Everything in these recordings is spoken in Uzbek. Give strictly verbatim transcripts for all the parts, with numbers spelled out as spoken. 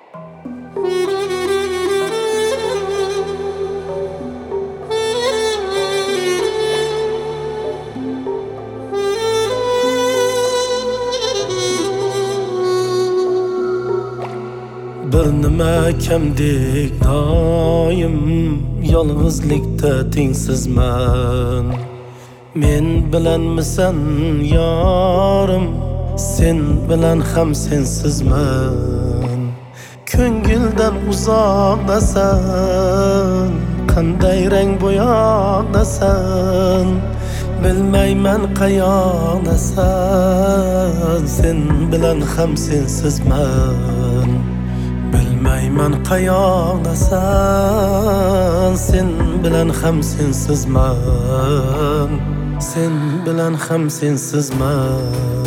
Bir nima kamdek doim yolg'izlikda tengsizman. Men bilanmisan yorim, sen bilan ham sensizman. Ko'ngildan uzoqdasan, qanday rang bo'yoqdasan, bilmayman qayoqdasan. Sen bilan ham sensizman. Bilmayman qayoqdasan, sen bilan ham sensizman. Sen bilan ham sensizman.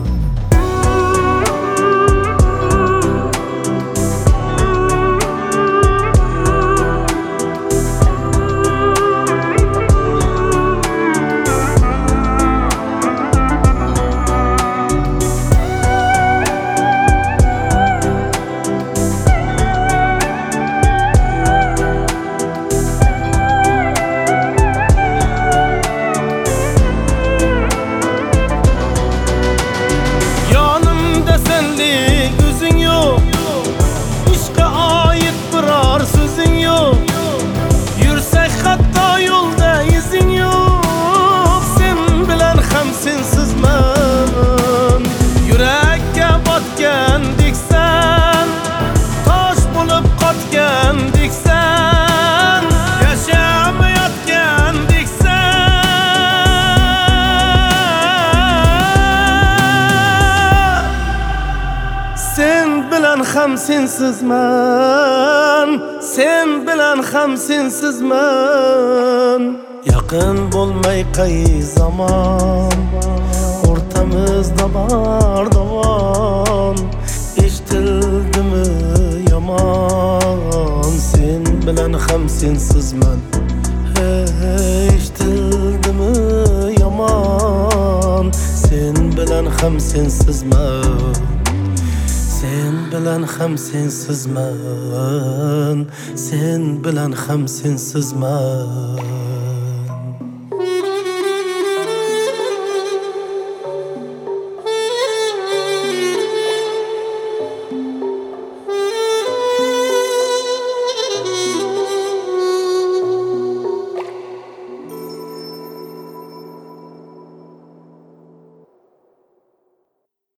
Sensizman, yurakka botgan diksan, tosh bo'lib qotgan diksan, yashamayotgan diksan. Sen bilan ham sensizman, sen bilan ham sensizman. Yaqin bo'lmay qay zamon, o'rtamizda bor davon. Eshitildimi yomon, sen bilan ham sensizman. Hey, eshitildimi yomon, sen bilan ham sensizman. Sen bilan ham sensizman, sen bilan ham sensizman.